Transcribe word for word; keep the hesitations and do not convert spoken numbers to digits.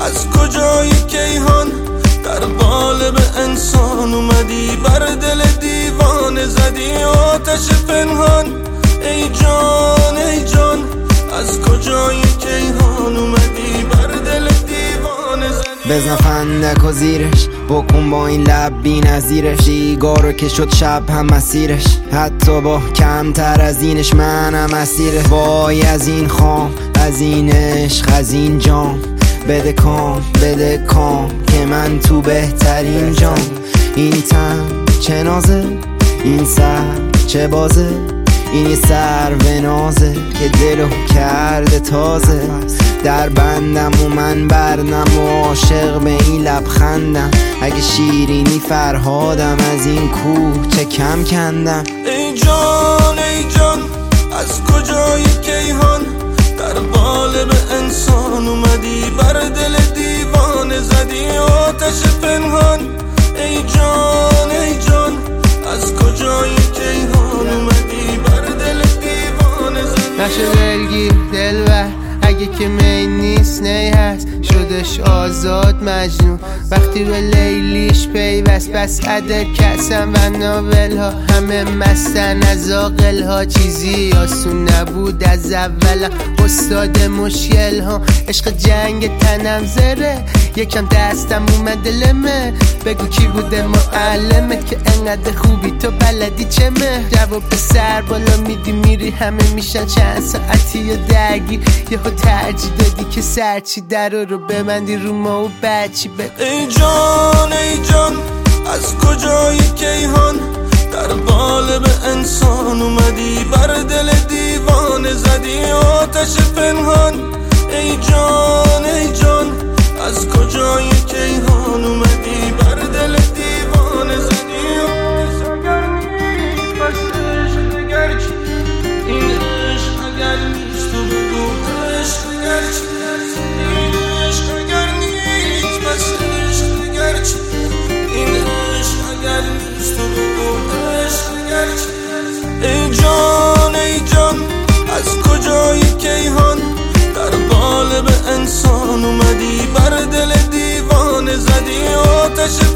از کجای کیهان در قالب انسان اومدی، بر دل دیوانه زدی آتش پنهان. ای جان ای جان از کجای کیهان اومدی، بر دل دیوانه زدی. بزن فندک و زیرش بکن با این لب بی نظیرش، دیگارو که شد شب هم مسیرش، حتی با کمتر از اینش منم اسیرش. وای از این خام، از این عشق، از این جام، بده کام بده کام که من تو بهترین جام. این تن چه نازه، این سر چه بازه، این یه سر و نازه که دلو کرده تازه. در بندم و من برنم و عاشق به این لبخندم، اگه شیرینی فرهادم از این کوه چه کم کندم. ای جان ای جان از کجای کیهان در قالب انسان اومدی، بر دل دیوانه زدی آتش پنهان. ای جان ای جان از کجای کیهان اومدی، بر دل دیوانه زدی. نشه دلگیر دلبر اگه که می نیست نی هست، شدش آزاد مجنون وقتی به لیلیش پیوست. بس عدد کسم و ناول ها همه مستن از آقل ها، چیزی آسون نبود از اول. استاد مشکل ها عشق جنگ تنم زره، یکم دستم اومد لمه. بگو کی بوده معلمت که انقدر خوبی تو بلدی چمه. جواب به سر بالا میدی میری همه میشن چند ساعتی و درگیر، یهو ترجیح دادی که سرچی در رو ببندی رو ما و بچی بگو. ای جان ای جان از کجای کیهان در قالب انسان اومدی، بر دل دیوانه زدی آتش پنهان. ای جان ای جان از کجای کیهان اومدی، بر دل دیوانه زدی. بس عشق اگر چی، این عشق اگر نیست تو بگو عشق اگر چی، این عشق اگر نیست. بس عشق اگر چی، این عشق اگر نیست تو بگو عشق اگر چی. ای جان ای جان از کجای کیهان در قالب انسان اومدی، بر دل دیوانه زدی آتش